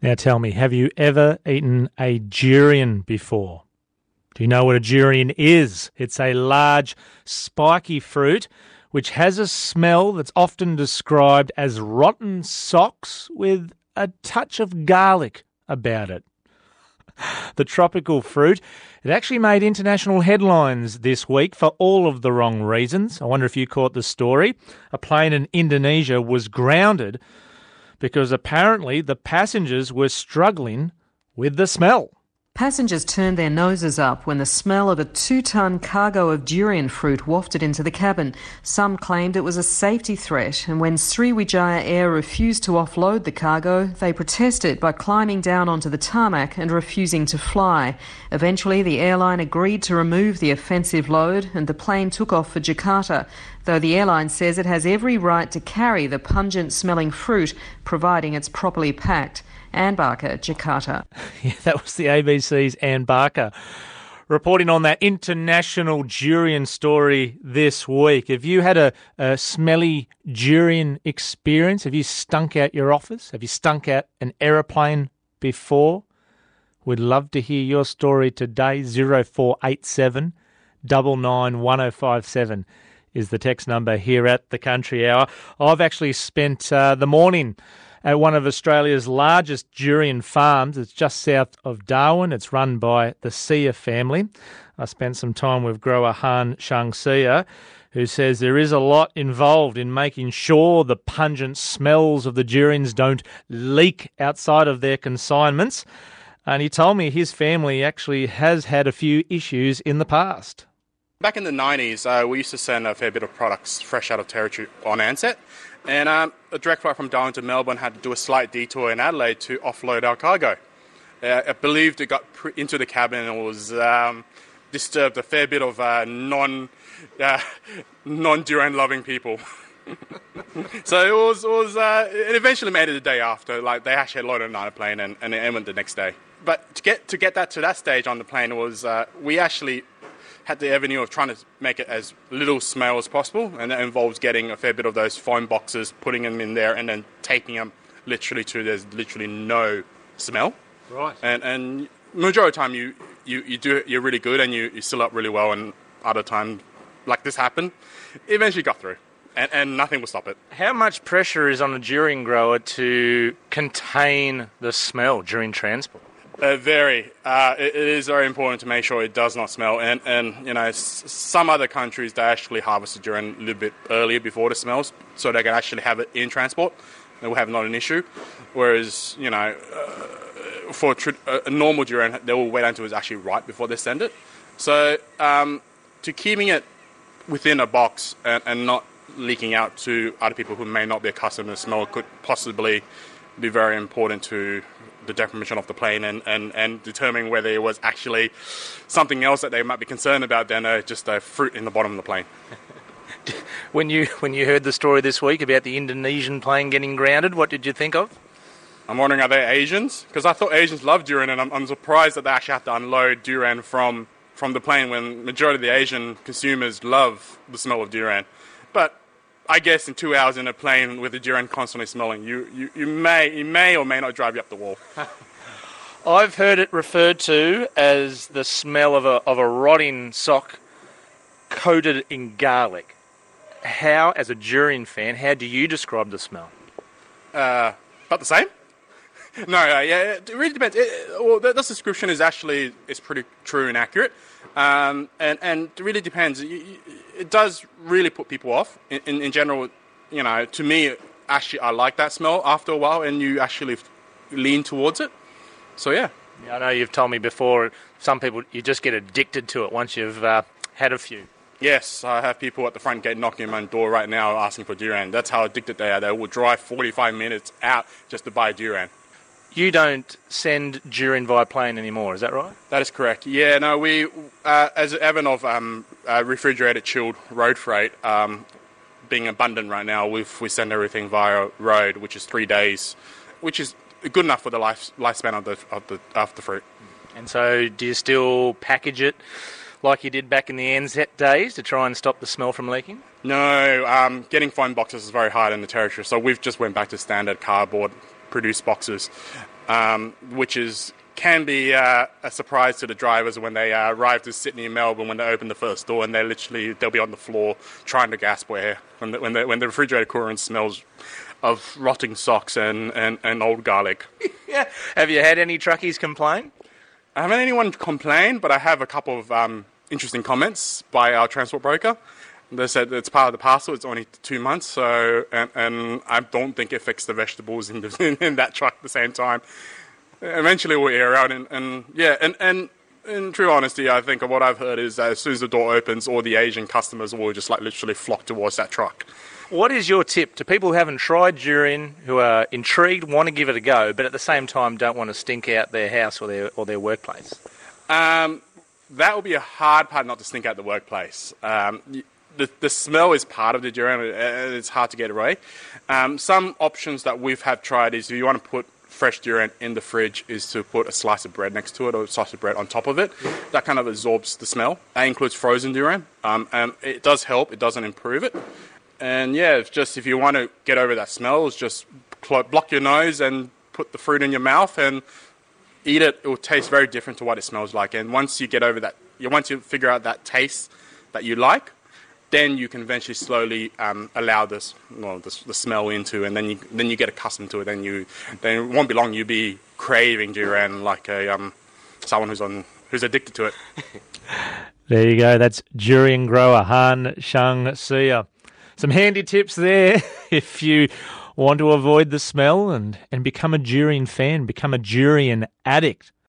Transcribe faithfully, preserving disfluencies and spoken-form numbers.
Now tell me, have you ever eaten a durian before? Do you know what a durian is? It's a large, spiky fruit which has a smell that's often described as rotten socks with a touch of garlic about it. The tropical fruit, it actually made international headlines this week for all of the wrong reasons. I wonder if you caught the story. A plane in Indonesia was grounded because apparently the passengers were struggling with the smell. Passengers turned their noses up when the smell of a two-tonne cargo of durian fruit wafted into the cabin. Some claimed it was a safety threat, and when Sriwijaya Air refused to offload the cargo, they protested by climbing down onto the tarmac and refusing to fly. Eventually, the airline agreed to remove the offensive load, and the plane took off for Jakarta, though the airline says it has every right to carry the pungent-smelling fruit, providing it's properly packed. Anne Barker, Jakarta. Yeah, that was the A B C's Anne Barker reporting on that international durian story this week. Have you had a, a smelly durian experience? Have you stunk out your office? Have you stunk out an aeroplane before? We'd love to hear your story today. zero four eight seven, nine nine, one oh five seven is the text number here at the Country Hour. I've actually spent uh, the morning at one of Australia's largest durian farms. It's just south of Darwin. It's run by the Sia family. I spent some time with grower Han Shang-Sia, who says there is a lot involved in making sure the pungent smells of the durians don't leak outside of their consignments. And he told me his family actually has had a few issues in the past. Back in the nineties, uh, we used to send a fair bit of products fresh out of territory on Ansett. And um, a direct flight from Darwin to Melbourne had to do a slight detour in Adelaide to offload our cargo. Uh, I believed it got pre- into the cabin and was um, disturbed a fair bit of uh, non, uh, non-durian loving people. So it was, it was uh, it eventually made it the day after. Like they actually had loaded on a plane and, and it went the next day. But to get to get that to that stage on the plane was uh, we actually had the avenue of trying to make it as little smell as possible, and that involves getting a fair bit of those foam boxes, putting them in there, and then taping them literally to there's literally no smell. Right. And and majority of the time you, you, you do you're really good and you, you seal up really well, and other time like this happened, it eventually got through, and, and nothing will stop it. How much pressure is on a durian grower to contain the smell during transport? Uh, very. Uh, it, it is very important to make sure it does not smell. And, and you know, s- some other countries, they actually harvest the durian a little bit earlier before it smells, so they can actually have it in transport. They will have not an issue. Whereas, you know, uh, for tr- a normal durian, they will wait until it's actually ripe before they send it. So um, to keeping it within a box and, and not leaking out to other people who may not be accustomed to the smell could possibly be very important to the definition of the plane and, and, and determining whether it was actually something else that they might be concerned about than uh, just a fruit in the bottom of the plane. When you when you heard the story this week about the Indonesian plane getting grounded, what did you think of? I'm wondering, are they Asians? Because I thought Asians love durian, and I'm, I'm surprised that they actually have to unload durian from, from the plane when majority of the Asian consumers love the smell of durian. But I guess in two hours in a plane with the durian constantly smelling, you, you, you may you may or may not drive you up the wall. I've heard it referred to as the smell of a of a rotting sock coated in garlic. How, as a durian fan, how do you describe the smell? Uh, about the same? No, uh, yeah, it really depends. It, well, the, this description is actually is pretty true and accurate, um, and and it really depends. It, it does really put people off. In, in, in general, you know, to me, actually, I like that smell after a while, and you actually lean towards it. So yeah. Yeah, I know you've told me before. Some people you just get addicted to it once you've uh, had a few. Yes, I have people at the front gate knocking on my door right now asking for durian. That's how addicted they are. They will drive forty-five minutes out just to buy durian. You don't send durian via plane anymore, is that right? That is correct. Yeah, no, we, uh, as an advent of um, uh, refrigerated, chilled road freight um, being abundant right now, we we send everything via road, which is three days, which is good enough for the life lifespan of the of the of the fruit. And so, do you still package it like you did back in the Ansett days to try and stop the smell from leaking? No, um, getting foam boxes is very hard in the territory, so we've just went back to standard cardboard produced boxes. um, which is can be uh, a surprise to the drivers when they uh, arrive to Sydney and Melbourne. When they open the first door, and they literally they'll be on the floor trying to gasp air when the, when the, when the refrigerator coolant smells of rotting socks and, and, and old garlic. Yeah. Have you had any truckies complain? I haven't had anyone complain, but I have a couple of um, interesting comments by our transport broker. They said it's part of the parcel. It's only two months, so and, and I don't think it fixed the vegetables in, the, in, in that truck at the same time. Eventually, we'll air out, and, and yeah, and, and in true honesty, I think what I've heard is that as soon as the door opens, all the Asian customers will just like literally flock towards that truck. What is your tip to people who haven't tried durian, who are intrigued, want to give it a go, but at the same time don't want to stink out their house or their or their workplace? Um, that will be a hard part not to stink out the workplace. Um, the the smell is part of the durian. It's hard to get away. Um, some options that we've have tried is if you want to put fresh durian in the fridge is to put a slice of bread next to it or a slice of bread on top of it. That kind of absorbs the smell. That includes frozen durian. Um, and it does help. It doesn't improve it. And yeah, it's just if you want to get over that smell, it's just block your nose and put the fruit in your mouth and eat it. It will taste very different to what it smells like. And once you get over that, once you figure out that taste that you like, then you can eventually slowly um, allow this, well, the, the smell into, and then you then you get accustomed to it. Then you then it won't be long. You'll be craving durian like a um, someone who's on who's addicted to it. There you go. That's durian grower Han Shang-Sia. Some handy tips there if you want to avoid the smell and, and become a durian fan, become a durian addict.